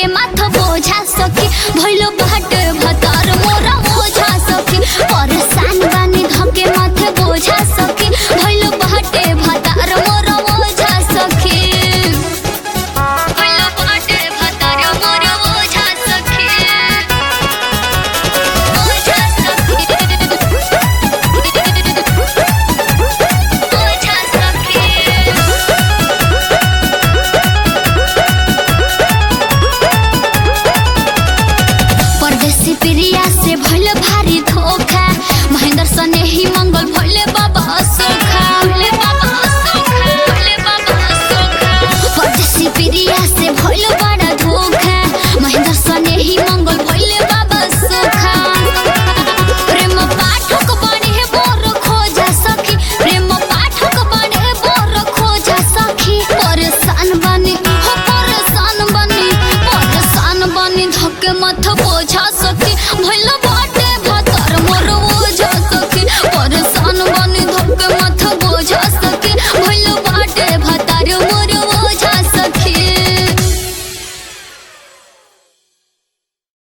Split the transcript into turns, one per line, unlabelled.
धके माथ बोझा सखी भइलो बाटे भतार मोरा बोझा सखी परेशान बानी धके माथ बोझा सखी भइलो बाटे भतार मोरा बोझा सखी भइलो बाटे भतार मोरा बोझा सखी बोझा सखी बोझा सखी परदेसी प्रिया से भइल भारी धोखा महेंद्र सने ही मंगल भइले बाबा सोखा भइले बाबा सोखा भइले बाबा सोखा परदेसी प्रिया से भइल बड़ा धोखा महेंद्र सने ही मंगल भइले बाबा सोखा प्रेम पाठक बने बोर खोजा सखी प्रेम पाठक बने बोर खोजा सखी परेशान बनी हो परेशान बनी धके मथ बोझा सखी भइल